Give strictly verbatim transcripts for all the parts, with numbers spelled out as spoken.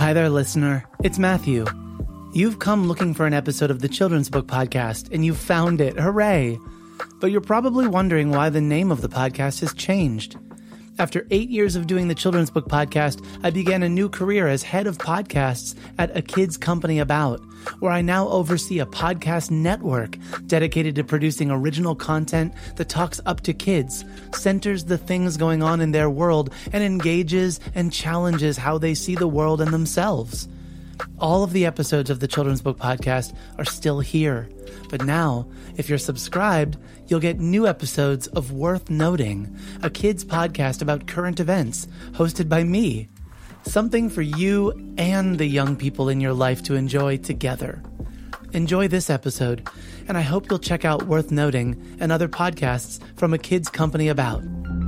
Hi there, listener. It's Matthew. You've come looking for an episode of the Children's Book Podcast, and you've found it. Hooray! But you're probably wondering why the name of the podcast has changed. After eight years of doing the Children's Book Podcast, I began a new career as head of podcasts at A Kids Company About, where I now oversee a podcast network dedicated to producing original content that talks up to kids, centers the things going on in their world, and engages and challenges how they see the world and themselves. All of the episodes of the Children's Book Podcast are still here. But now, if you're subscribed, you'll get new episodes of Worth Noting, a kids podcast about current events, hosted by me. Something for you and the young people in your life to enjoy together. Enjoy this episode, and I hope you'll check out Worth Noting and other podcasts from A Kids Company About.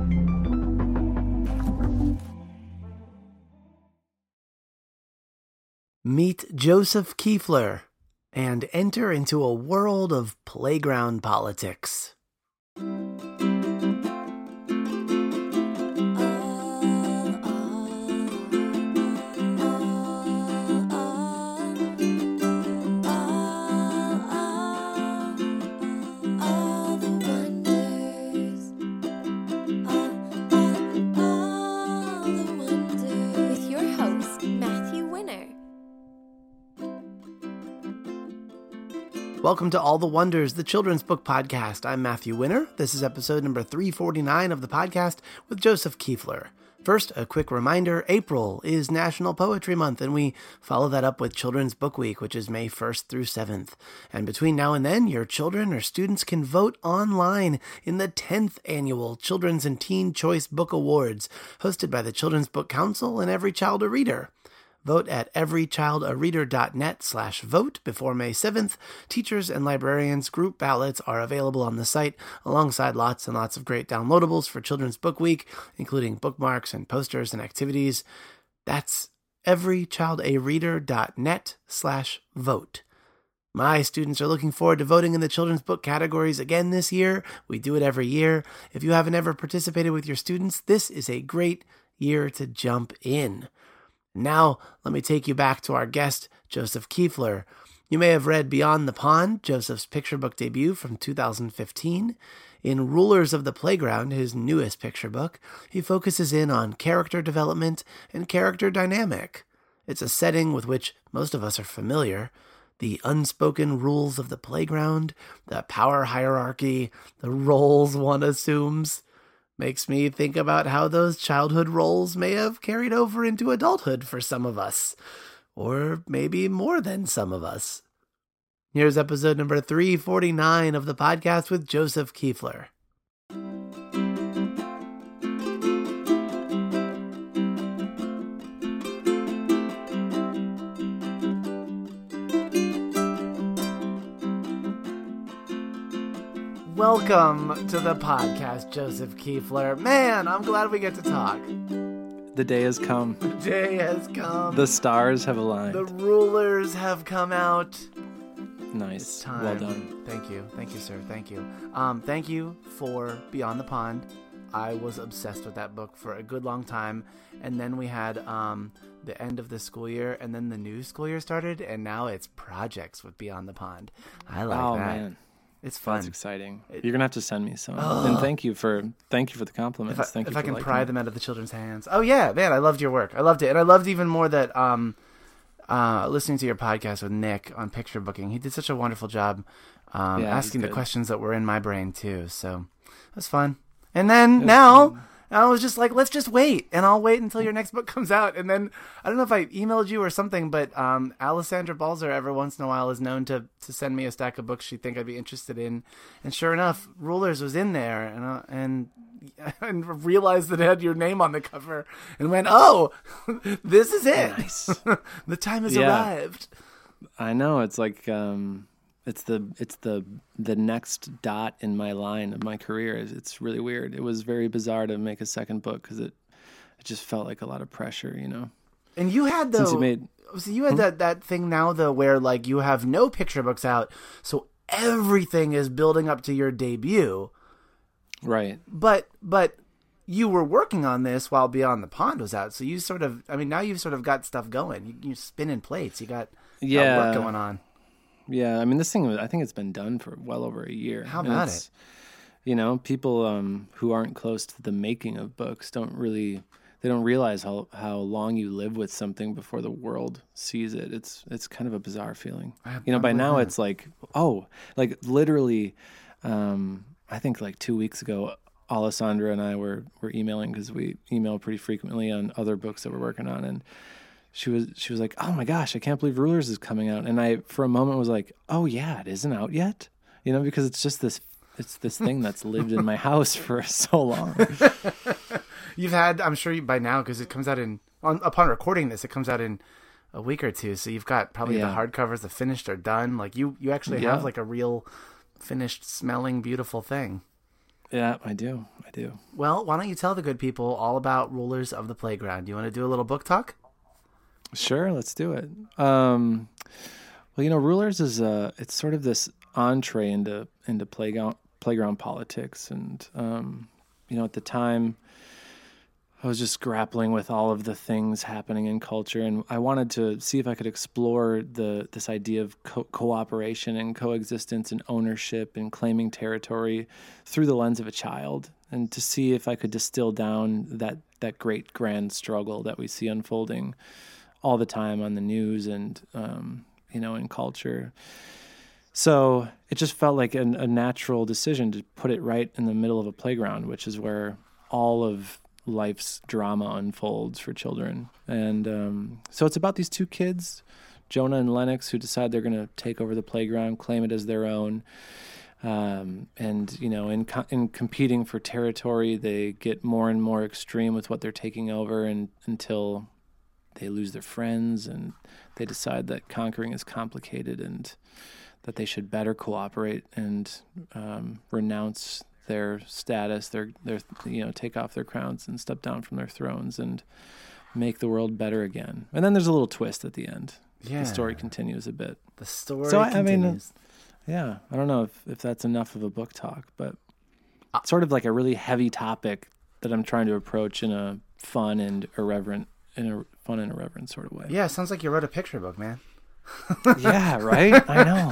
Meet Joseph Kiefler and enter into a world of playground politics. Welcome to All the Wonders, the Children's Book Podcast. I'm Matthew Winner. This is episode number three forty-nine of the podcast with Joseph Kiefler. First, a quick reminder, April is National Poetry Month, and we follow that up with Children's Book Week, which is May first through seventh. And between now and then, your children or students can vote online in the tenth Annual Children's and Teen Choice Book Awards, hosted by the Children's Book Council and Every Child a Reader. Vote at everychildareader.net slash vote before May seventh. Teachers and librarians' group ballots are available on the site, alongside lots and lots of great downloadables for Children's Book Week, including bookmarks and posters and activities. That's everychildareader.net slash vote. My students are looking forward to voting in the children's book categories again this year. We do it every year. If you haven't ever participated with your students, this is a great year to jump in. Now, let me take you back to our guest, Joseph Kiefler. You may have read Beyond the Pond, Joseph's picture book debut from two thousand fifteen. In Rulers of the Playground, his newest picture book, he focuses in on character development and character dynamic. It's a setting with which most of us are familiar. The unspoken rules of the playground, the power hierarchy, the roles one assumes. Makes me think about how those childhood roles may have carried over into adulthood for some of us, or maybe more than some of us. Here's episode number three forty-nine of the podcast with Joseph Kiefler. Welcome to the podcast, Joseph Kiefler. Man, I'm glad we get to talk. The day has come. The day has come. The stars have aligned. The rulers have come out. Nice. It's time. Well done. Thank you. Thank you, sir. Thank you. Um, thank you for Beyond the Pond. I was obsessed with that book for a good long time. And then we had um, the end of the school year, and then the new school year started, and now it's projects with Beyond the Pond. I like oh, that. Man. It's fun. That's exciting. It, You're gonna have to send me some. Oh. And thank you for thank you for the compliments. If I, thank if you I for can liking pry it. them out of the children's hands. Oh yeah, man, I loved your work. I loved it, and I loved even more that um, uh, listening to your podcast with Nick on picture booking. He did such a wonderful job um, yeah, asking the good. questions that were in my brain too. So it was fun. And then now. Fun. I was just like, let's just wait, and I'll wait until your next book comes out. And then, I don't know if I emailed you or something, but um, Alessandra Balzer every once in a while is known to, to send me a stack of books she'd think I'd be interested in. And sure enough, Rulers was in there, and uh, and, and realized that it had your name on the cover, and went, oh, this is it. Nice. The time has Yeah. arrived. I know. It's like um, it's the it's the the next dot in my line of my career. It's really weird. It was very bizarre to make a second book because it it just felt like a lot of pressure, you know. And you had though, Since you made, so you had hmm? that that thing now though where like you have no picture books out, so everything is building up to your debut. right? But but you were working on this while Beyond the Pond was out. So you sort of, I mean, now you've sort of got stuff going. You, you're spinning plates. You got, yeah. got work going on. Yeah. I mean, this thing, I think it's been done for well over a year. How about it? You know, people um, who aren't close to the making of books don't really, they don't realize how, how long you live with something before the world sees it. It's it's kind of a bizarre feeling. I, you know, I by now that. It's like, oh, like literally, um, I think like two weeks ago, Alessandra and I were, were emailing because we email pretty frequently on other books that we're working on. And she was she was like, oh my gosh, I can't believe Rulers is coming out. And I, for a moment, was like, oh yeah, it isn't out yet. You know, because it's just this, it's this thing that's lived in my house for so long. You've had, I'm sure you, by now, because it comes out in, on, upon recording this, it comes out in a week or two. So you've got probably yeah. the hardcovers, the finished are done. Like you, you actually yeah. have like a real finished, smelling, beautiful thing. Yeah, I do. I do. Well, why don't you tell the good people all about Rulers of the Playground? You want to do a little book talk? Sure, let's do it. Um, well, you know, Rulers is uh, it's sort of this entree into into playground playground politics, and um, you know, at the time, I was just grappling with all of the things happening in culture, and I wanted to see if I could explore the this idea of co- cooperation and coexistence and ownership and claiming territory through the lens of a child, and to see if I could distill down that that great grand struggle that we see unfolding all the time on the news and um, you know, in culture. So it just felt like an, a natural decision to put it right in the middle of a playground, which is where all of life's drama unfolds for children. And um, so it's about these two kids, Jonah and Lennox, who decide they're going to take over the playground, claim it as their own. Um, and, you know, in co- in competing for territory, they get more and more extreme with what they're taking over, and until they lose their friends and they decide that conquering is complicated and that they should better cooperate and um, renounce their status, their their you know, take off their crowns and step down from their thrones and make the world better again. And then there's a little twist at the end. Yeah. The story continues a bit. The story so, continues. I mean, yeah, I don't know if, if that's enough of a book talk, but it's sort of like a really heavy topic that I'm trying to approach in a fun and irreverent, in a fun and irreverent sort of way. Yeah, it sounds like you wrote a picture book, man. Yeah, right? I know.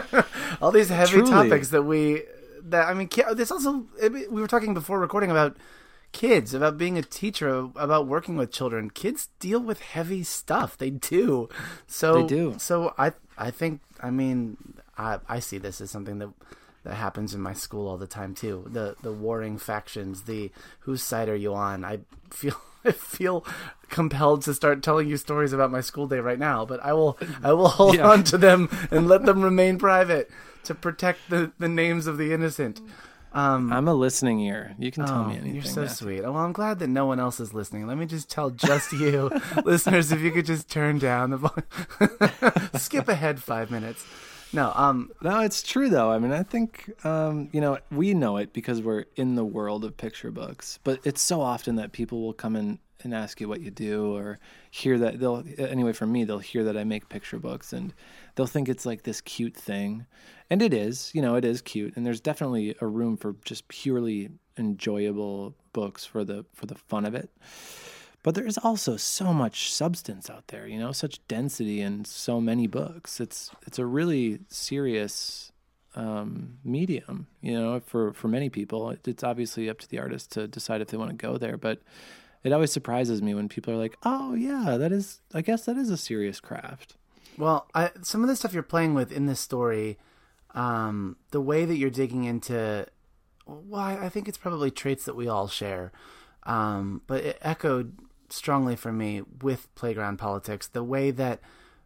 All these heavy Truly. topics that we, that I mean, this also, we were talking before recording about kids, about being a teacher, about working with children. Kids deal with heavy stuff. They do. So, they do. So I, I think, I mean, I, I see this as something that that happens in my school all the time too. The the warring factions, the whose side are you on? I feel I feel compelled to start telling you stories about my school day right now, but I will I will hold yeah. on to them and let them remain private to protect the, the names of the innocent. Um, I'm a listening ear. You can tell oh, me anything. You're so Matthew. sweet. Well, I'm glad that no one else is listening. Let me just tell just you, listeners, if you could just turn down the volume. Skip ahead five minutes. No, um, no, it's true though. I mean, I think, um, you know, we know it because we're in the world of picture books, but it's so often that people will come in and ask you what you do, or hear that they'll, anyway, for me, they'll hear that I make picture books and they'll think it's like this cute thing. And it is, you know, it is cute. And there's definitely a room for just purely enjoyable books for the, for the fun of it. But there is also so much substance out there, you know, such density in so many books. It's it's a really serious um, medium, you know, for, for many people. It, it's obviously up to the artist to decide if they want to go there. But it always surprises me when people are like, oh, yeah, that is, I guess that is a serious craft. Well, I, some of the stuff you're playing with in this story, um, the way that you're digging into, well, I think it's probably traits that we all share. Um, but it echoed strongly for me with playground politics, the way that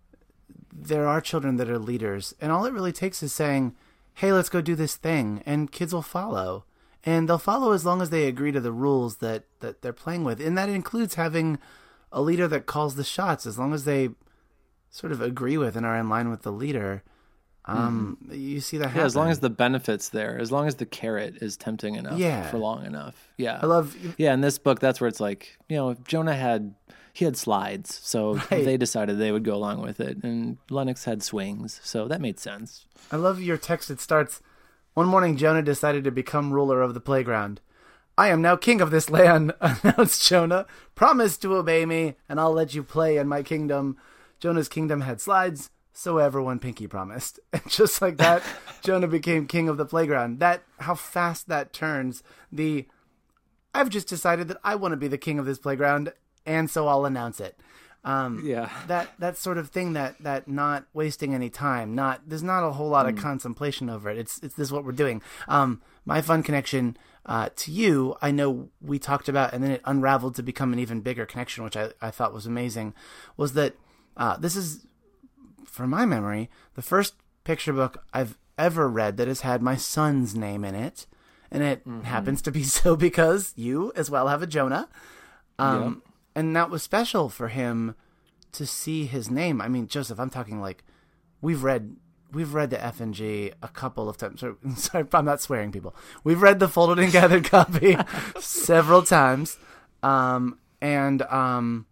there are children that are leaders, and all it really takes is saying, hey, let's go do this thing, and kids will follow. And they'll follow as long as they agree to the rules that, that they're playing with. And that includes having a leader that calls the shots, as long as they sort of agree with and are in line with the leader. Um, mm-hmm. You see that happen. Yeah, as long as the benefit's there, as long as the carrot is tempting enough yeah. for long enough. Yeah. I love... Yeah, in this book, that's where it's like, you know, Jonah had, he had slides, so right. they decided they would go along with it. And Lennox had swings, so that made sense. I love your text. It starts, one morning Jonah decided to become ruler of the playground. I am now king of this land, announced Jonah. Promise to obey me, and I'll let you play in my kingdom. Jonah's kingdom had slides, so everyone Pinky promised. And just like that, Jonah became king of the playground. That, how fast that turns. The, I've just decided that I want to be the king of this playground, and so I'll announce it. Um, yeah. That, that sort of thing, that, that not wasting any time, not, there's not a whole lot mm. of contemplation over it. It's, it's this is what we're doing. Um, my fun connection Uh, to you, I know we talked about, and then it unraveled to become an even bigger connection, which I, I thought was amazing, was that uh, this is, from my memory, the first picture book I've ever read that has had my son's name in it. And it mm-hmm. happens to be so because you as well have a Jonah. Um, yep. And that was special for him to see his name. I mean, Joseph, I'm talking like we've read... We've read the F and G a couple of times. Sorry, I'm not swearing, people. We've read the folded and gathered copy several times. Um, and um,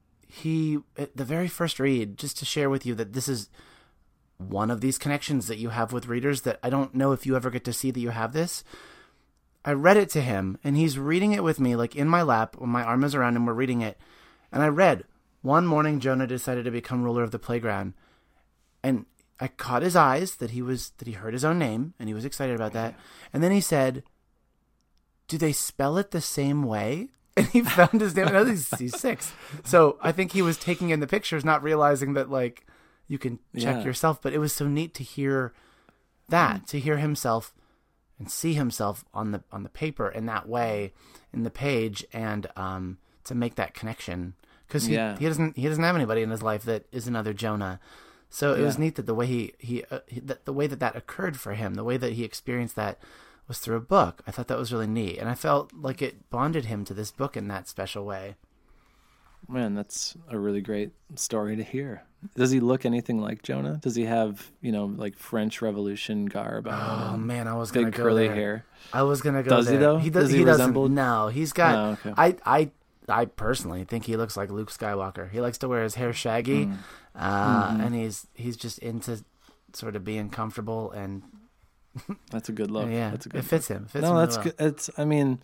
he, the very first read, just to share with you that this is one of these connections that you have with readers that I don't know if you ever get to see that you have this. I read it to him, and he's reading it with me, like in my lap, when my arm is around him, we're reading it. And I read, one morning Jonah decided to become ruler of the playground. And I caught his eyes that he was that he heard his own name, and he was excited about that. And then he said, "Do they spell it the same way?" And he found his name. I know he's, he's six, so I think he was taking in the pictures, not realizing that like you can check yeah. yourself. But it was so neat to hear that, mm. to hear himself and see himself on the on the paper in that way, in the page, and um, to make that connection because he yeah. he doesn't he doesn't have anybody in his life that is another Jonah. So it yeah. was neat that the way he, he, uh, he that the way that that occurred for him, the way that he experienced that was through a book. I thought that was really neat. And I felt like it bonded him to this book in that special way. Man, that's a really great story to hear. Does he look anything like Jonah? Does he have, you know, like French Revolution garb on? Oh man, I was going to go curly there. hair. I was going to go does there. Does he though? He, does, does he, he resemble? doesn't. No, he's got, oh, okay. I, I, I personally think he looks like Luke Skywalker. He likes to wear his hair shaggy. Mm. Uh, mm-hmm. And he's he's just into sort of being comfortable, and that's a good look. Yeah, that's a good it fits look. him. It fits no, him that's really good. It's I mean,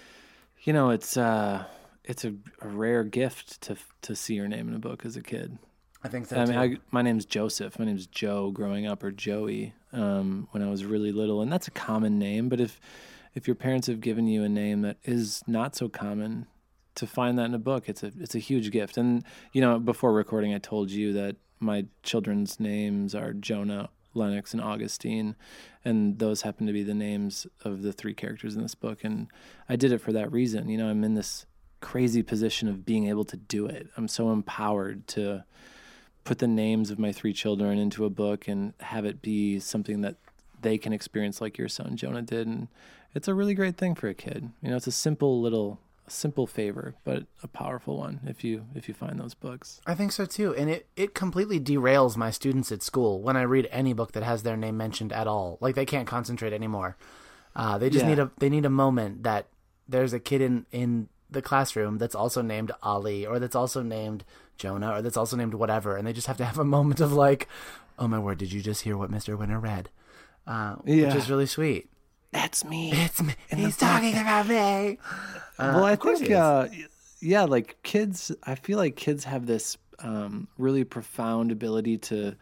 you know, it's uh, it's a, a rare gift to to see your name in a book as a kid. I think so. I too. mean, I, my name's Joseph. My name's Joe growing up, or Joey um, when I was really little, and that's a common name. But if if your parents have given you a name that is not so common, to find that in a book, it's a it's a huge gift. And you know, before recording, I told you that my children's names are Jonah, Lennox, and Augustine, and those happen to be the names of the three characters in this book. And I did it for that reason. You know, I'm in this crazy position of being able to do it. I'm so empowered to put the names of my three children into a book and have it be something that they can experience like your son Jonah did. And it's a really great thing for a kid. You know, it's a simple little A simple favor, but a powerful one if you if you find those books. I think so too, and it, it completely derails my students at school when I read any book that has their name mentioned at all. Like they can't concentrate anymore. Uh, they just yeah. need a they need a moment that there's a kid in, in the classroom that's also named Ali, or that's also named Jonah, or that's also named whatever, and they just have to have a moment of like, oh my word, did you just hear what Mister Winter read? Uh, yeah. Which is really sweet. That's me. It's me. He's talking about me. Uh, well, I think, uh, yeah, like kids, I feel like kids have this um, really profound ability to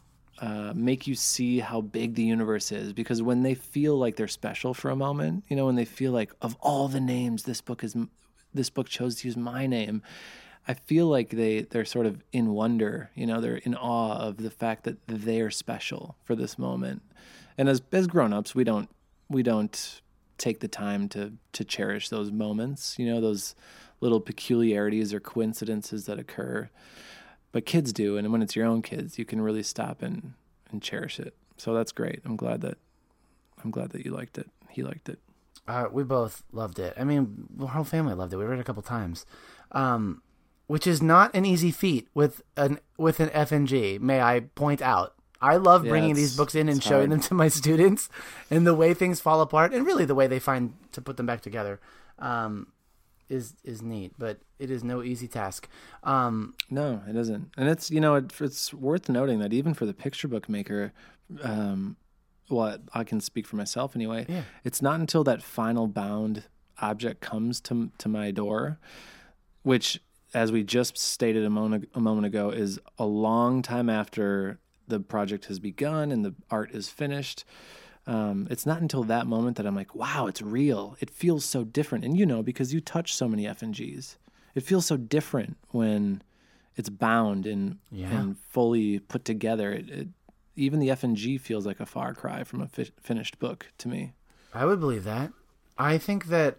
uh, make you see how big the universe is, because when they feel like they're special for a moment, you know, when they feel like of all the names, this book is, this book chose to use my name. I feel like they, they're sort of in wonder, you know, they're in awe of the fact that they're special for this moment. And as, as grown-ups, we don't, we don't take the time to to cherish those moments, you know, those little peculiarities or coincidences that occur. But kids do, and when it's your own kids, you can really stop and, and cherish it. So that's great. I'm glad that I'm glad that you liked it. He liked it. Uh, we both loved it. I mean, our whole family loved it. We read it a couple times, um, which is not an easy feat with an with an F N G. May I point out? I love yeah, bringing these books in and showing hard. them to my students, and the way things fall apart, and really the way they find to put them back together, um, is is neat. But it is no easy task. Um, no, it isn't. And it's, you know, it, it's worth noting that even for the picture book maker, um, well, I can speak for myself anyway. Yeah. It's not until that final bound object comes to to my door, which, as we just stated a moment a moment ago, is a long time after the project has begun and the art is finished. Um, it's not until that moment that I'm like, wow, it's real. It feels so different. And you know, because you touch so many F N Gs, it feels so different when it's bound and Yeah. and fully put together. It, it, even the F N G feels like a far cry from a fi- finished book to me. I would believe that. I think that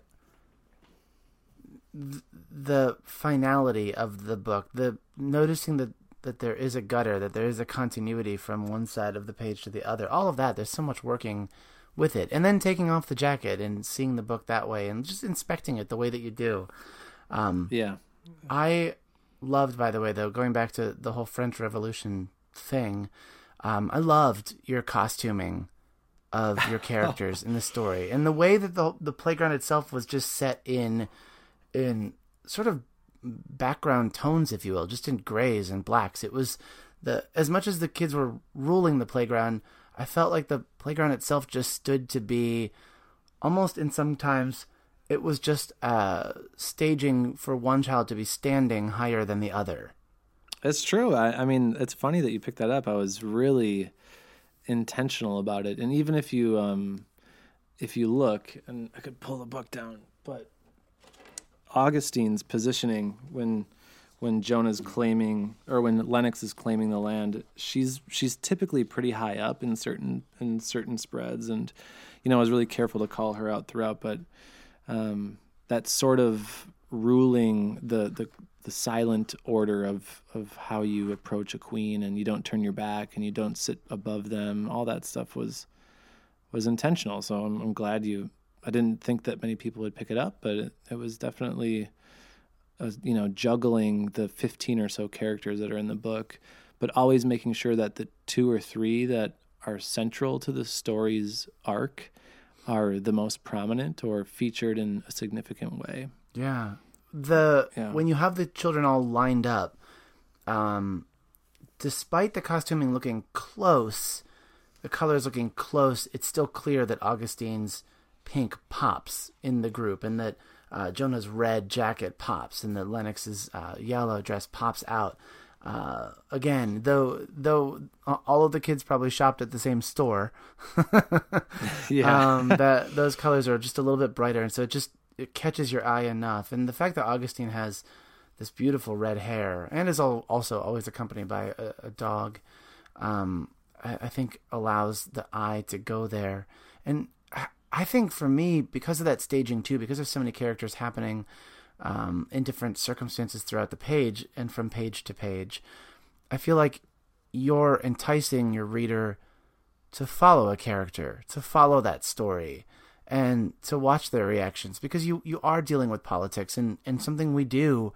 th- the finality of the book, the noticing that, that there is a gutter, that there is a continuity from one side of the page to the other, all of that, there's so much working with it. And then taking off the jacket and seeing the book that way and just inspecting it the way that you do. Um, Yeah. I loved, by the way, though, going back to the whole French Revolution thing, um, I loved your costuming of your characters in the story, and the way that the the playground itself was just set in in sort of background tones, if you will, just in grays and blacks. It was the as much as the kids were ruling the playground, I felt like the playground itself just stood to be almost, in sometimes it was just uh, staging for one child to be standing higher than the other. It's true. I, I mean, it's funny that you picked that up. I was really intentional about it. And even if you um, if you look, and I could pull the book down, but Augustine's positioning when when Jonah's claiming, or when Lennox is claiming the land, she's she's typically pretty high up in certain in certain spreads. And, you know, I was really careful to call her out throughout, but um, that sort of ruling the the the silent order of, of how you approach a queen, and you don't turn your back and you don't sit above them. All that stuff was was intentional. So I'm, I'm glad you. I didn't think that many people would pick it up, but it, it was definitely, uh, you know, juggling the fifteen or so characters that are in the book, but always making sure that the two or three that are central to the story's arc are the most prominent or featured in a significant way. Yeah. The Yeah. When you have the children all lined up, um, despite the costuming looking close, the colors looking close, it's still clear that Augustine's pink pops in the group, and that uh, Jonah's red jacket pops, and that Lennox's uh, yellow dress pops out. Uh, again, though, though all of the kids probably shopped at the same store, Yeah. um, that those colors are just a little bit brighter, and so it just it catches your eye enough. And the fact that Augustine has this beautiful red hair and is all, also always accompanied by a, a dog, um, I, I think allows the eye to go there. And I, I think for me, because of that staging too, because there's so many characters happening um, in different circumstances throughout the page and from page to page, I feel like you're enticing your reader to follow a character, to follow that story, and to watch their reactions, because you, you are dealing with politics, and, and something we do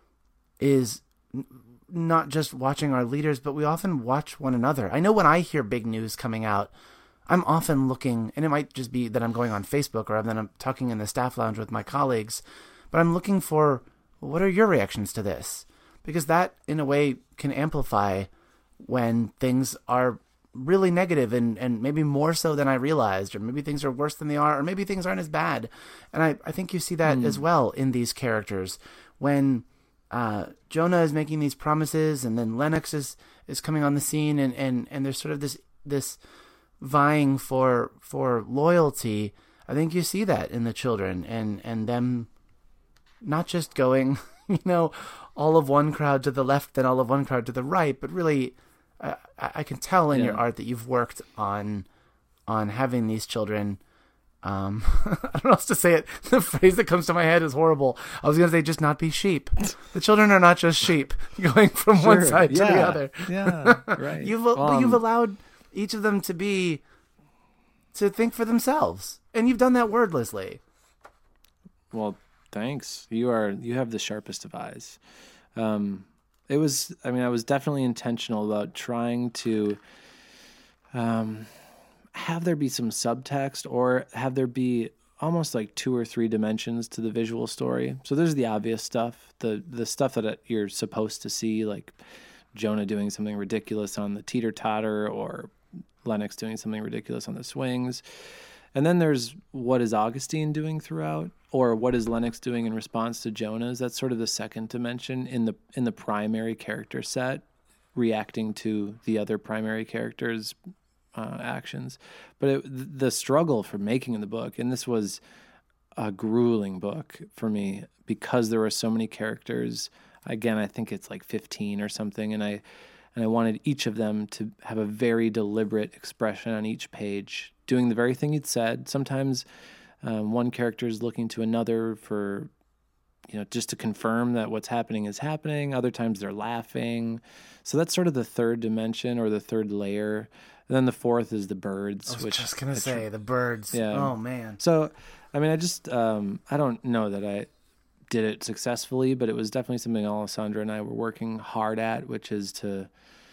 is n- not just watching our leaders, but we often watch one another. I know when I hear big news coming out, I'm often looking, and it might just be that I'm going on Facebook or then I'm talking in the staff lounge with my colleagues, but I'm looking for, what are your reactions to this? Because that, in a way, can amplify when things are really negative, and, and maybe more so than I realized, or maybe things are worse than they are, or maybe things aren't as bad. And I, I think you see that mm. as well in these characters. When uh, Jonah is making these promises, and then Lennox is, is coming on the scene, and, and, and there's sort of this this vying for for loyalty. I think you see that in the children, and, and them not just going, you know, all of one crowd to the left, then all of one crowd to the right, but really, I, I can tell in yeah. your art that you've worked on on having these children. Um, I don't know how else to say it. The phrase that comes to my head is horrible. I was going to say, just not be sheep. The children are not just sheep going from Sure. one side yeah. to the other. Yeah, right. you've well, but you've allowed each of them to be to think for themselves, and you've done that wordlessly. Well, thanks. You are you have the sharpest of eyes. Um, It was, I mean, I was definitely intentional about trying to um, have there be some subtext, or have there be almost like two or three dimensions to the visual story. So there's the obvious stuff, the the stuff that you're supposed to see, like Jonah doing something ridiculous on the teeter-totter, or Lennox doing something ridiculous on the swings. And then there's what is Augustine doing throughout, or what is Lennox doing in response to Jonah's? That's sort of the second dimension in the in the primary character set, reacting to the other primary characters' uh, actions. But it, the struggle for making the book, and this was a grueling book for me because there were so many characters. Again, I think it's like fifteen or something, and I and I wanted each of them to have a very deliberate expression on each page, doing the very thing you'd said. Sometimes um, one character is looking to another for, you know, just to confirm that what's happening is happening. Other times they're laughing. So that's sort of the third dimension or the third layer. And then the fourth is the birds. I was which just going to which, say, the birds. Yeah. Oh, man. So, I mean, I just, um, I don't know that I did it successfully, but it was definitely something Alessandra and I were working hard at, which is to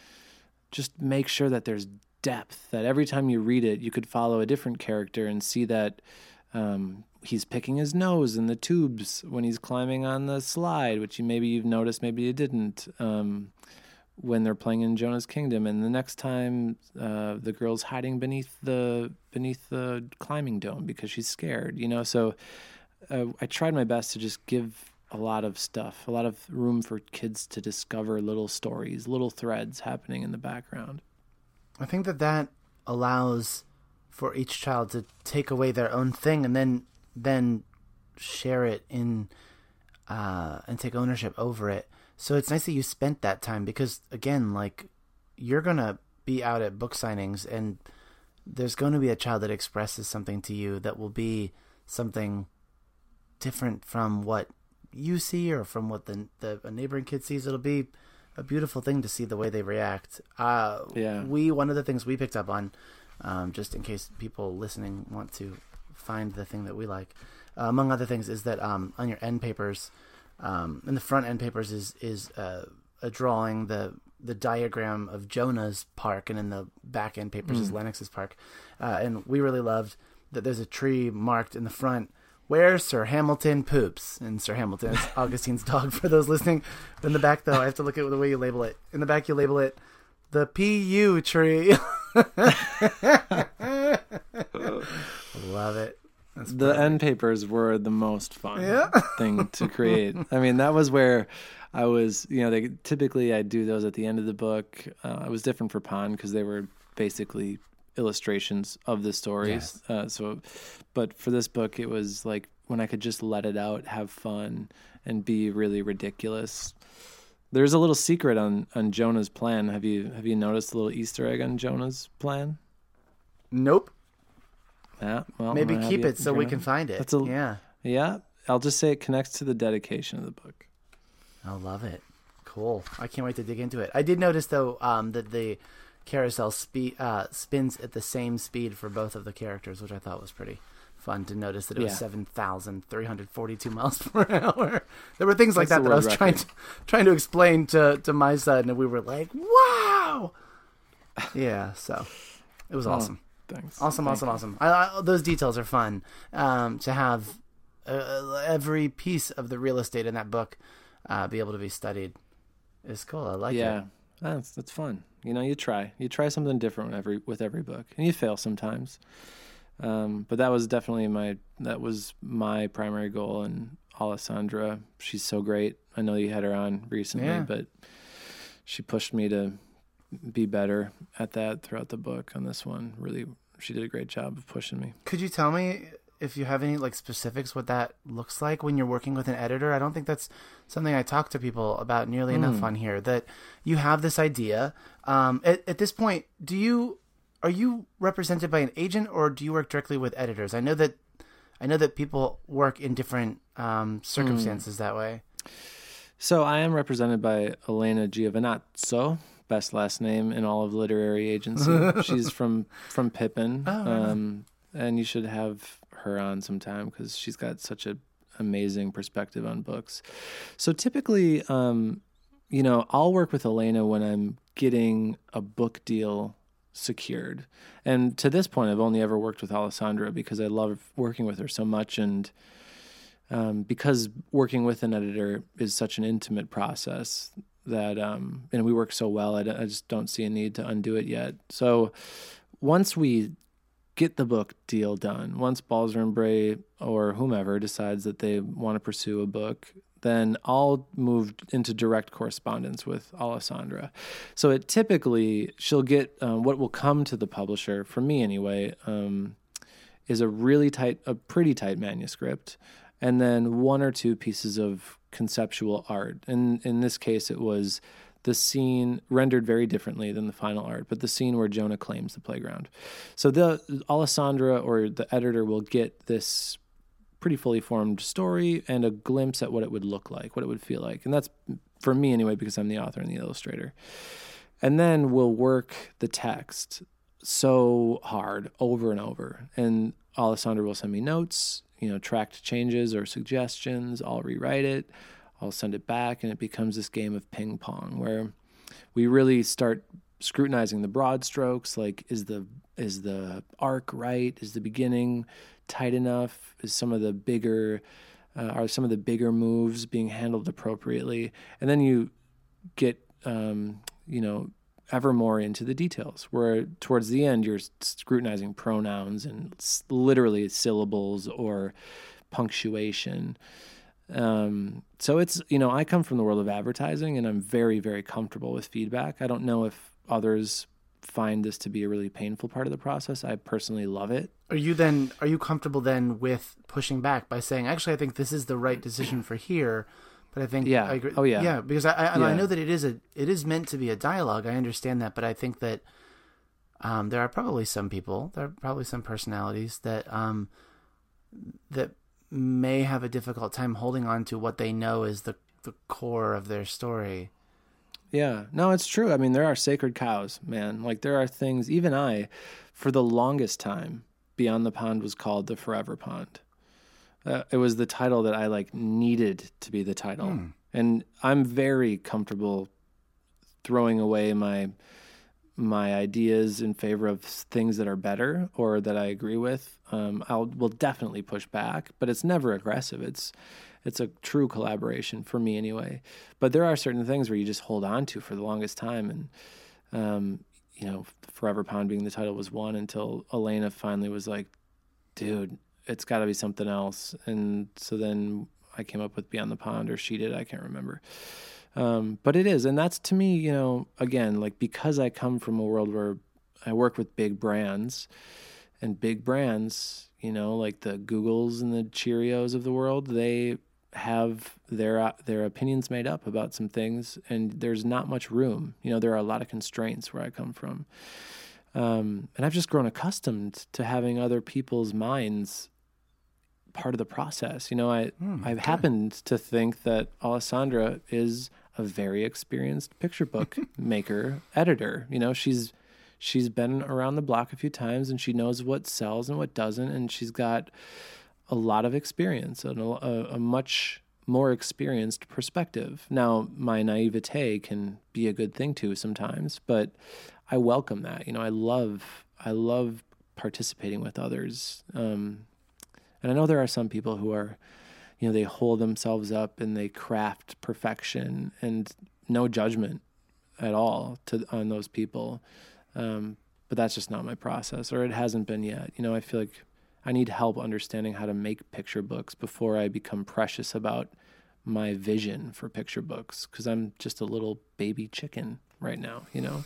just make sure that there's depth, that every time you read it, you could follow a different character and see that um, he's picking his nose in the tubes when he's climbing on the slide, which you maybe you've noticed, maybe you didn't, um, when they're playing in Jonah's Kingdom. And the next time uh, the girl's hiding beneath the beneath the climbing dome because she's scared, you know. So uh, I tried my best to just give a lot of stuff, a lot of room for kids to discover little stories, little threads happening in the background. I think that that allows for each child to take away their own thing and then then share it in uh, and take ownership over it. So it's nice that you spent that time because, again, like, you're going to be out at book signings and there's going to be a child that expresses something to you that will be something different from what you see or from what the, the a neighboring kid sees. It'll be a beautiful thing to see the way they react. Uh, yeah. We, one of the things we picked up on, um, just in case people listening want to find the thing that we like, uh, among other things, is that um, on your end papers, um, in the front end papers is is uh, a drawing, the the diagram of Jonah's park, and in the back end papers mm. is Lennox's park. Uh, and we really loved that there's a tree marked in the front where Sir Hamilton poops. And Sir Hamilton is Augustine's dog, for those listening. In the back, though, I have to look at the way you label it. In the back, you label it the P U tree. Love it. That's the perfect. end papers were the most fun yeah. thing to create. I mean, that was where I was, you know, they typically I do those at the end of the book. Uh, it was different for Pond because they were basically illustrations of the stories. Yes. Uh, so, but for this book, it was like when I could just let it out, have fun, and be really ridiculous. There's a little secret on, on Jonah's plan. Have you have you noticed a little Easter egg on Jonah's plan? Nope. Yeah. Well, maybe I'm keep you, it so we can find it. That's a, yeah. Yeah. I'll just say it connects to the dedication of the book. I love it. Cool. I can't wait to dig into it. I did notice though um, that the carousel spe- uh, spins at the same speed for both of the characters, which I thought was pretty fun to notice that it was yeah. seven thousand three hundred forty-two miles per hour. There were things like That's that that I was record. trying to trying to explain to, to my son, and we were like, wow. Yeah, so it was oh, awesome. Thanks. Awesome, Thank awesome, you. awesome. I, I, those details are fun um, to have uh, every piece of the real estate in that book uh, be able to be studied. It's cool. I like yeah. it. Yeah, that's, that's fun. You know, you try. You try something different with every, with every book, and you fail sometimes. Um, but that was definitely my that was my primary goal. And Alessandra, she's so great. I know you had her on recently, yeah. but she pushed me to be better at that throughout the book on this one. Really, she did a great job of pushing me. Could you tell me if you have any like specifics what that looks like when you're working with an editor? I don't think that's something I talk to people about nearly mm. enough on here, that you have this idea. Um, at, at this point, do you are you represented by an agent or do you work directly with editors? I know that I know that people work in different um, circumstances mm. that way. So I am represented by Elena Giovinazzo, best last name in all of literary agency. She's from from Pippin, oh, um, and you should have her on sometime because she's got such an amazing perspective on books. So typically, um, you know, I'll work with Elena when I'm getting a book deal secured. And to this point, I've only ever worked with Alessandra because I love working with her so much, and um, because working with an editor is such an intimate process that, um, and we work so well, I, I just don't see a need to undo it yet. So once we get the book deal done. Once Balzer and Bray or whomever decides that they want to pursue a book, then I'll move into direct correspondence with Alessandra. So it typically, she'll get um, what will come to the publisher, from me anyway, um, is a really tight, a pretty tight manuscript, and then one or two pieces of conceptual art. And in this case, it was the scene rendered very differently than the final art, but the scene where Jonah claims the playground. So the Alessandra or the editor will get this pretty fully formed story and a glimpse at what it would look like, what it would feel like. And that's for me anyway, because I'm the author and the illustrator. And then we'll work the text so hard over and over. And Alessandra will send me notes, you know, tracked changes or suggestions. I'll rewrite it. I'll send it back, and it becomes this game of ping pong where we really start scrutinizing the broad strokes. Like, is the is the arc right? Is the beginning tight enough? Is some of the bigger uh, are some of the bigger moves being handled appropriately? And then you get um, you know ever more into the details, where towards the end you're scrutinizing pronouns and s- literally syllables or punctuation. Um, so it's, you know, I come from the world of advertising, and I'm very, very comfortable with feedback. I don't know if others find this to be a really painful part of the process. I personally love it. Are you then, are you comfortable then with pushing back by saying, actually, I think this is the right decision for here, but I think, yeah. I agree. Oh yeah. Yeah. Because I, I, yeah. I know that it is a, it is meant to be a dialogue. I understand that, but I think that, um, there are probably some people, there are probably some personalities that, um, that may have a difficult time holding on to what they know is the, the core of their story. Yeah, no, it's true. I mean, there are sacred cows, man. Like, there are things, even I, for the longest time, Beyond the Pond was called The Forever Pond. Uh, it was the title that I, like, needed to be the title. Hmm. And I'm very comfortable throwing away my my ideas in favor of things that are better or that I agree with. Um, I'll will definitely push back, but it's never aggressive. It's it's a true collaboration for me anyway. But there are certain things where you just hold on to for the longest time, and um, you know, Forever Pond being the title was one until Elena finally was like, "Dude, it's got to be something else." And so then I came up with Beyond the Pond, or she did. I can't remember. Um, but it is. And that's, to me, you know, again, like, because I come from a world where I work with big brands, and big brands, you know, like the Googles and the Cheerios of the world, they have their, uh, their opinions made up about some things, and there's not much room. You know, there are a lot of constraints where I come from. Um, and I've just grown accustomed to having other people's minds part of the process. You know, I, mm, I've okay. happened to think that Alessandra is a very experienced picture book maker, editor. You know, she's she's been around the block a few times, and she knows what sells and what doesn't, and she's got a lot of experience and a, a much more experienced perspective. Now, my naivete can be a good thing too sometimes, but I welcome that. You know, I love I love participating with others. Um, and I know there are some people who are, you know, they hold themselves up and they craft perfection, and no judgment at all to on those people. Um, but that's just not my process, or it hasn't been yet. You know, I feel like I need help understanding how to make picture books before I become precious about my vision for picture books, because I'm just a little baby chicken right now, you know?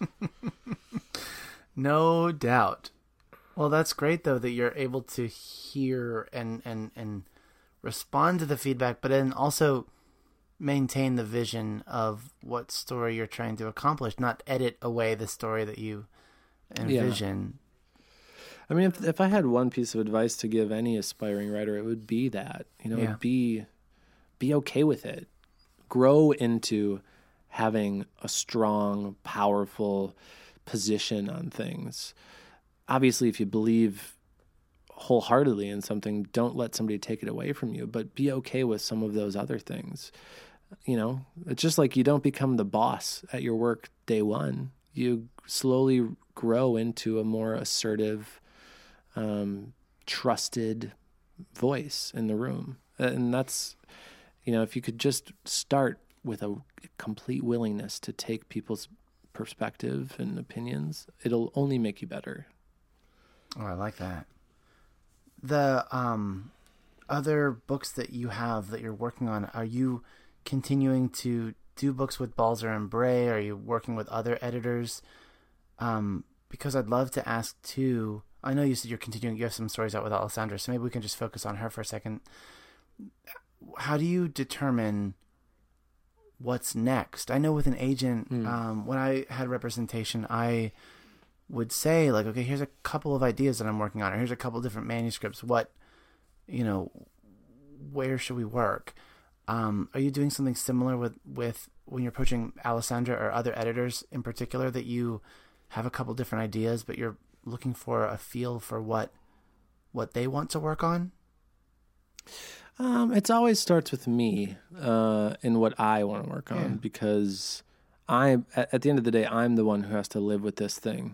No doubt. Well, that's great, though, that you're able to hear and, and, and respond to the feedback, but then also maintain the vision of what story you're trying to accomplish, not edit away the story that you envision. Yeah. I mean, if if I had one piece of advice to give any aspiring writer, it would be that, you know, yeah. be be okay with it. Grow into having a strong, powerful position on things. Obviously, if you believe wholeheartedly in something, don't let somebody take it away from you, but be okay with some of those other things. You know, it's just like you don't become the boss at your work day one. You slowly grow into a more assertive, um, trusted voice in the room. And that's, you know, if you could just start with a complete willingness to take people's perspective and opinions, it'll only make you better. Oh, I like that. The um, other books that you have that you're working on, are you continuing to do books with Balzer and Bray? Are you working with other editors? Um, because I'd love to ask too. I know you said you're continuing. You have some stories out with Alessandra, so maybe we can just focus on her for a second. How do you determine what's next? I know with an agent, mm. um, when I had representation, I would say like, okay, here's a couple of ideas that I'm working on, or here's a couple of different manuscripts. What, you know, where should we work? Um, are you doing something similar with, with when you're approaching Alessandra or other editors in particular, that you have a couple different ideas, but you're looking for a feel for what, what they want to work on? Um, it's always starts with me, uh, and what I want to work on, yeah. because I, at, at the end of the day, I'm the one who has to live with this thing,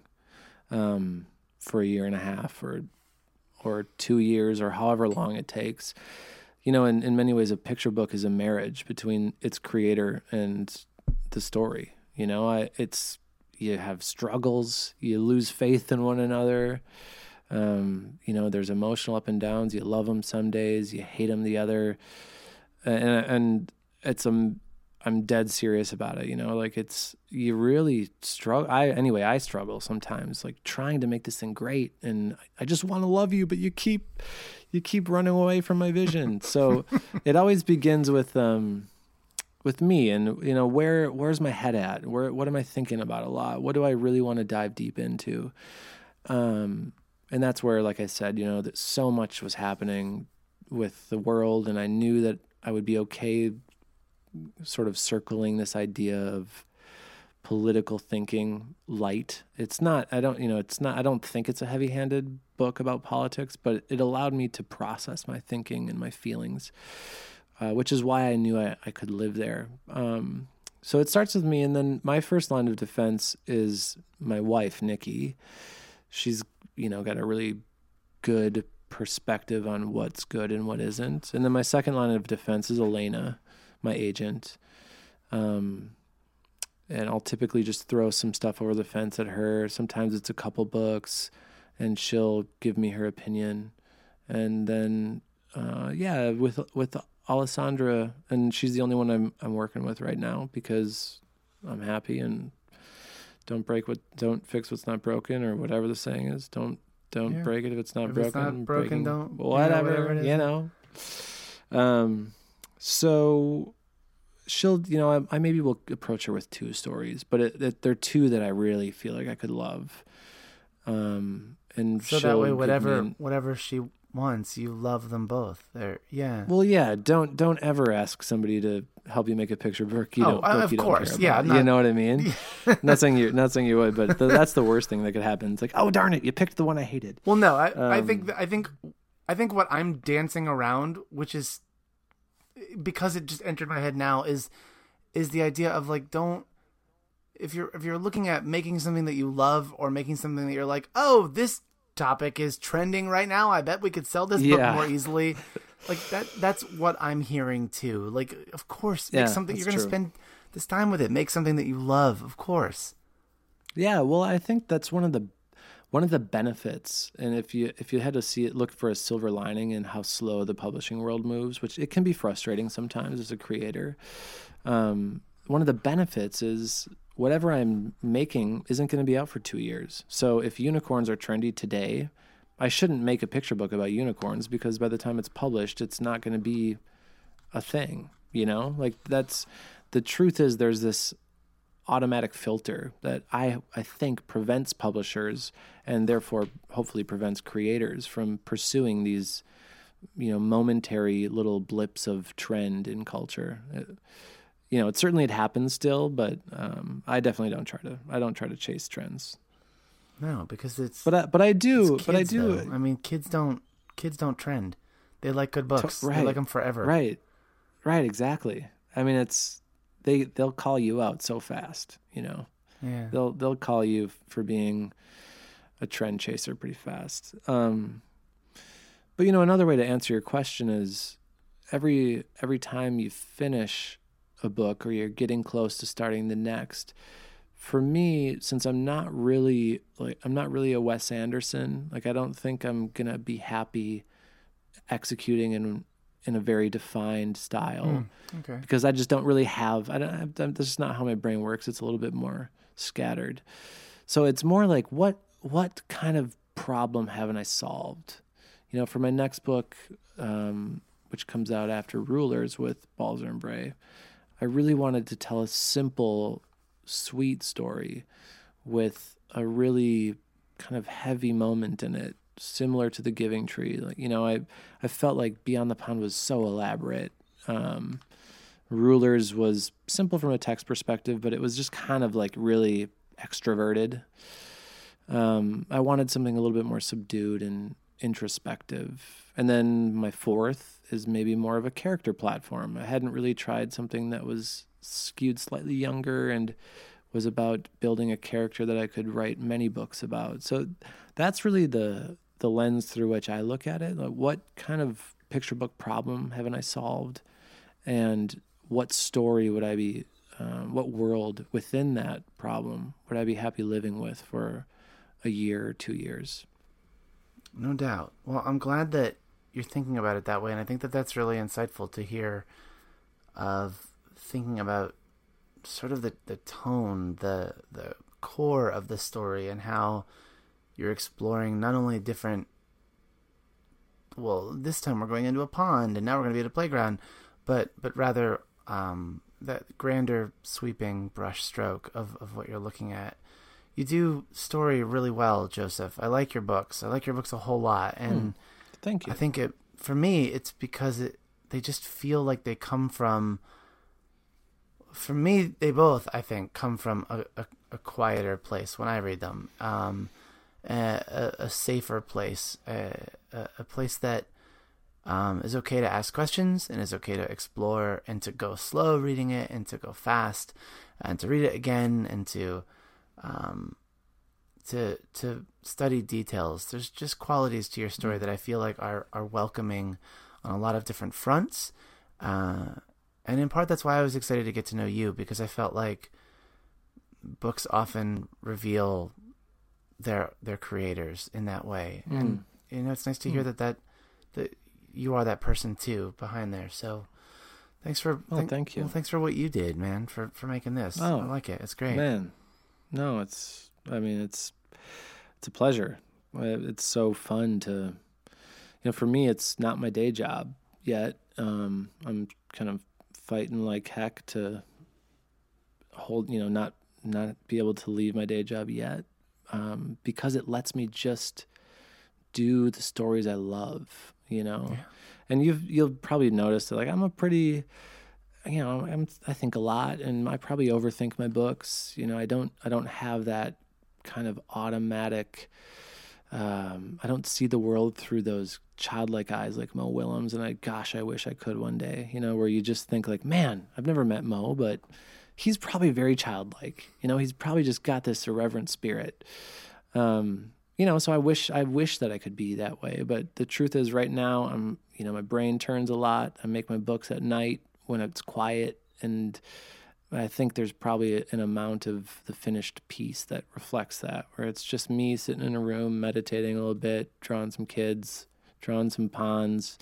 um, for a year and a half or, or two years or however long it takes. You know, in, in many ways, a picture book is a marriage between its creator and the story. You know, I, it's, you have struggles, you lose faith in one another. Um, you know, there's emotional up and downs. You love them some days, you hate them the other. And, and it's, um, I'm dead serious about it. You know, like it's, you really struggle. I, anyway, I struggle sometimes, like trying to make this thing great. And I just want to love you, but you keep, you keep running away from my vision. So it always begins with, um, with me and, you know, where, where's my head at? Where, what am I thinking about a lot? What do I really want to dive deep into? Um, And that's where, like I said, you know, that so much was happening with the world, and I knew that I would be okay sort of circling this idea of political thinking light. It's not, I don't, you know, it's not, I don't think it's a heavy-handed book about politics, but it allowed me to process my thinking and my feelings, uh, which is why I knew I, I could live there. Um, so it starts with me, and then my first line of defense is my wife, Nikki. She's, you know, got a really good perspective on what's good and what isn't. And then my second line of defense is Elena, my agent. Um, and I'll typically just throw some stuff over the fence at her. Sometimes it's a couple books, and she'll give me her opinion. And then, uh, yeah, with with Alessandra, and she's the only one I'm I'm working with right now because I'm happy and don't break what, don't fix what's not broken, or whatever the saying is. Don't don't yeah. break it if it's not if broken. It's not broken, breaking, don't whatever, you know, whatever it is. You know. Um, so she'll, you know, I, I maybe will approach her with two stories, but it, it, they're two that I really feel like I could love. Um, and so that way, whatever an, whatever she wants, you love them both. They're yeah. Well, yeah. Don't don't ever ask somebody to help you make a picture book. You oh, don't. Book of you course, don't yeah. Not, you know what I mean. not saying you, not saying you would, but th- that's the worst thing that could happen. It's like, oh darn it, you picked the one I hated. Well, no, I, um, I think I think I think what I'm dancing around, which is because it just entered my head now, is is the idea of like, don't. If you're if you're looking at making something that you love, or making something that you're like, oh, this topic is trending right now, I bet we could sell this yeah. book more easily. Like that that's what I'm hearing too. Like, of course, make yeah, something you're going to true. spend this time with it. Make something that you love, of course. Yeah, well, I think that's one of the one of the benefits. And if you if you had to see it, look for a silver lining in how slow the publishing world moves, which it can be frustrating sometimes as a creator. Um, one of the benefits is whatever I'm making isn't going to be out for two years. So if unicorns are trendy today, I shouldn't make a picture book about unicorns, because by the time it's published, it's not going to be a thing, you know? Like that's, the truth is there's this automatic filter that I, I think prevents publishers, and therefore hopefully prevents creators from pursuing these, you know, momentary little blips of trend in culture. It, You know, it certainly it happens still, but um, I definitely don't try to. I don't try to chase trends. No, because it's. But I, but I do. Kids, but I do. Though. I mean, kids don't. Kids don't trend. They like good books. To, right. They like them forever. Right. Right. Exactly. I mean, it's they. They'll call you out so fast. You know. Yeah. They'll they'll call you for being a trend chaser pretty fast. Um, but you know, another way to answer your question is every every time you finish a book, or you're getting close to starting the next, for me, since I'm not really like I'm not really a Wes Anderson, like I don't think I'm gonna be happy executing in in a very defined style, Mm, okay. because I just don't really have. I don't. I'm, that's just not how my brain works. It's a little bit more scattered. So it's more like what what kind of problem haven't I solved? You know, for my next book, um, which comes out after Rulers with Balzer and Bray, I really wanted to tell a simple, sweet story with a really kind of heavy moment in it, similar to The Giving Tree. Like, you know, I I felt like Beyond the Pond was so elaborate. Um, Rulers was simple from a text perspective, but it was just kind of like really extroverted. Um, I wanted something a little bit more subdued and introspective. And then my fourth is maybe more of a character platform. I hadn't really tried something that was skewed slightly younger and was about building a character that I could write many books about. So that's really the the lens through which I look at it. Like, what kind of picture book problem haven't I solved? And what story would I be, um, what world within that problem would I be happy living with for a year or two years? No doubt. Well, I'm glad that you're thinking about it that way, and I think that that's really insightful to hear, of thinking about sort of the, the tone, the the core of the story, and how you're exploring not only different, well, this time we're going into a pond, and now we're going to be at a playground, but but rather um, that grander, sweeping brush stroke of, of what you're looking at. You do story really well, Joseph. I like your books. I like your books a whole lot, and hmm. Thank you. I think it, for me, it's because it they just feel like they come from. For me, they both, I think, come from a, a, a quieter place when I read them, um, a, a, a safer place, a, a, a place that um, is okay to ask questions and is okay to explore, and to go slow reading it, and to go fast, and to read it again, and to um, to to study details. There's just qualities to your story that I feel like are are welcoming on a lot of different fronts. Uh, And in part, that's why I was excited to get to know you, because I felt like books often reveal their their creators in that way. Mm. And, you know, it's nice to mm. hear that, that that you are that person, too, behind there. So thanks for... Oh, th- thank you. Well, thanks for what you did, man, for, for making this. Oh, I like it. It's great. Man, no, it's... I mean, it's it's a pleasure. It's so fun to... You know, for me, it's not my day job yet. Um, I'm kind of fighting like heck to hold, you know, not not be able to leave my day job yet, um, because it lets me just do the stories I love, you know. Yeah. And you've you'll probably notice that, like, I'm a pretty, you know, I'm I think a lot, and I probably overthink my books. You know, I don't I don't have that kind of automatic. Um, I don't see the world through those childlike eyes like Mo Willems, and I, gosh, I wish I could one day, you know, where you just think like, man, I've never met Mo, but he's probably very childlike, you know, he's probably just got this irreverent spirit. Um, you know, so I wish, I wish that I could be that way, but the truth is right now I'm, you know, my brain turns a lot. I make my books at night when it's quiet, and I think there's probably an amount of the finished piece that reflects that, where it's just me sitting in a room, meditating a little bit, drawing some kids, drawing some ponds.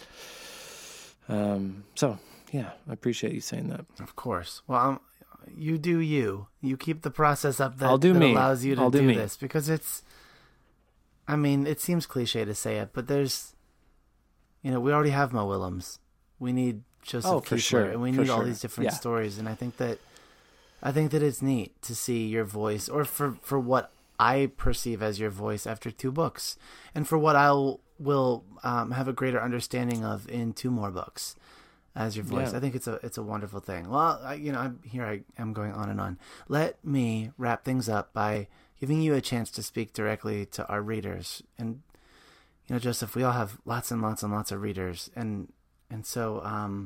Um, so, yeah, I appreciate you saying that. Of course. Well, um, you do you. You keep the process up that, I'll do that me. allows you to I'll do, do me. this. Because it's, I mean, it seems cliche to say it, but there's, you know, we already have Mo Willems. We need Joseph oh, for Kiesler, sure. and we for need sure. all these different yeah. stories. And I think that I think that it's neat to see your voice, or for, for what I perceive as your voice after two books, and for what I will um, have a greater understanding of in two more books as your voice. Yeah. I think it's a it's a wonderful thing. Well, I, you know, I'm here. I am going on and on. Let me wrap things up by giving you a chance to speak directly to our readers. And you know, Joseph, we all have lots and lots and lots of readers, and and so um,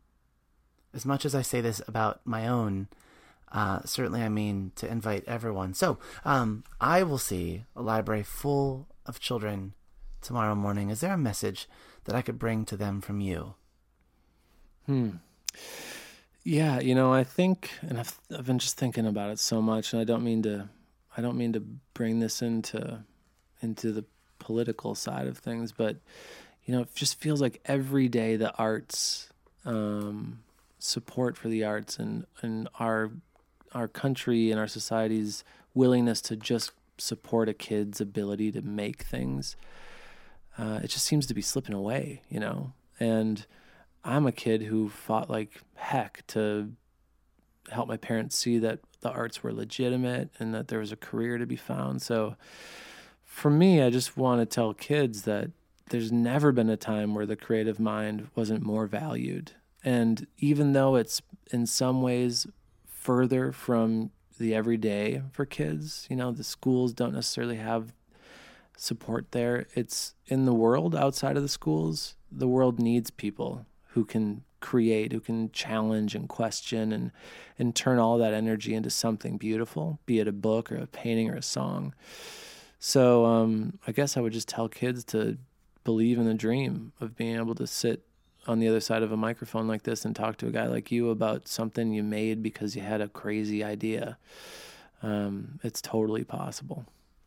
as much as I say this about my own. Uh, certainly, I mean to invite everyone. So, um, I will see a library full of children tomorrow morning. Is there a message that I could bring to them from you? Hmm. Yeah, you know, I think, and I've I've been just thinking about it so much, and I don't mean to, I don't mean to bring this into, into the political side of things, but you know, it just feels like every day the arts, um, support for the arts, and and our our country and our society's willingness to just support a kid's ability to make things, uh, it just seems to be slipping away, you know, and. I'm a kid who fought like heck to help my parents see that the arts were legitimate and that there was a career to be found. So for me, I just want to tell kids that there's never been a time where the creative mind wasn't more valued. And even though it's in some ways further from the everyday for kids, you know, the schools don't necessarily have support there. It's in the world outside of the schools. The world needs people who can create, who can challenge and question and and turn all that energy into something beautiful, be it a book or a painting or a song. So um, I guess I would just tell kids to believe in the dream of being able to sit on the other side of a microphone like this and talk to a guy like you about something you made because you had a crazy idea. Um, it's totally possible.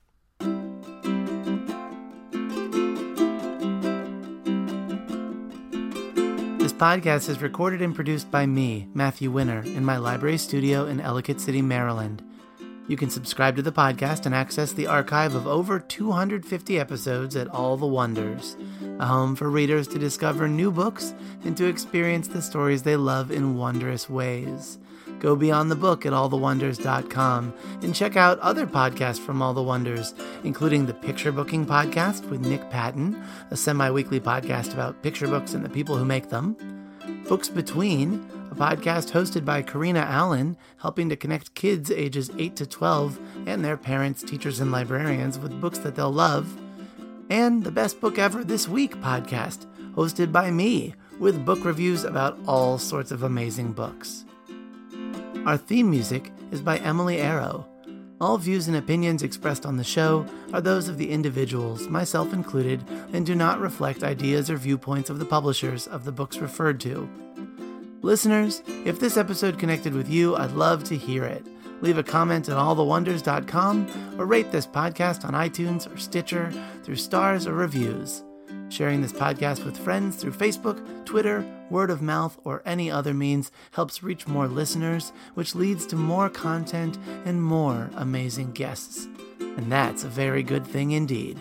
This podcast is recorded and produced by me, Matthew Winner, in my library studio in Ellicott City, Maryland. You can subscribe to the podcast and access the archive of over two hundred fifty episodes at All the Wonders, a home for readers to discover new books and to experience the stories they love in wondrous ways. Go beyond the book at all the wonders dot com and check out other podcasts from All the Wonders, including the Picture Booking Podcast with Nick Patton, a semi-weekly podcast about picture books and the people who make them, Books Between, a podcast hosted by Karina Allen, helping to connect kids ages eight to twelve and their parents, teachers, and librarians with books that they'll love, and the Best Book Ever This Week podcast, hosted by me, with book reviews about all sorts of amazing books. Our theme music is by Emily Arrow. All views and opinions expressed on the show are those of the individuals, myself included, and do not reflect ideas or viewpoints of the publishers of the books referred to. Listeners, if this episode connected with you, I'd love to hear it. Leave a comment at all the wonders dot com or rate this podcast on iTunes or Stitcher through stars or reviews. Sharing this podcast with friends through Facebook, Twitter, word of mouth, or any other means helps reach more listeners, which leads to more content and more amazing guests. And that's a very good thing indeed.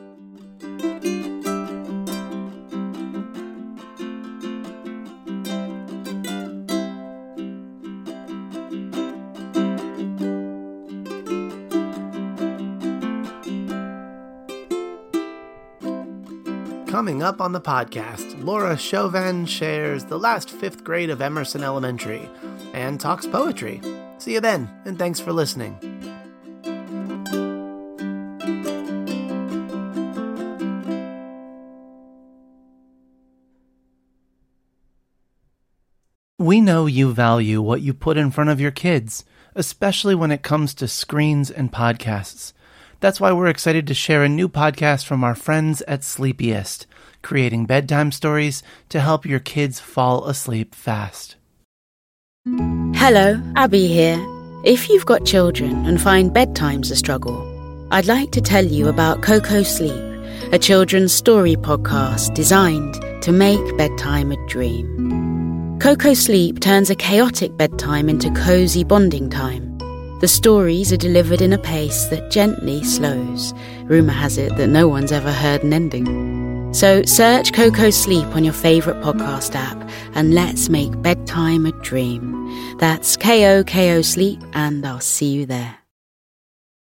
Coming up on the podcast, Laura Chauvin shares the last fifth grade of Emerson Elementary and talks poetry. See you then, and thanks for listening. We know you value what you put in front of your kids, especially when it comes to screens and podcasts. That's why we're excited to share a new podcast from our friends at Sleepiest, creating bedtime stories to help your kids fall asleep fast. Hello, Abby here. If you've got children and find bedtime's a struggle, I'd like to tell you about Coco Sleep, a children's story podcast designed to make bedtime a dream. Coco Sleep turns a chaotic bedtime into cozy bonding time. The stories are delivered in a pace that gently slows. Rumour has it that no one's ever heard an ending. So search Coco Sleep on your favourite podcast app and let's make bedtime a dream. That's K O K O Sleep, and I'll see you there.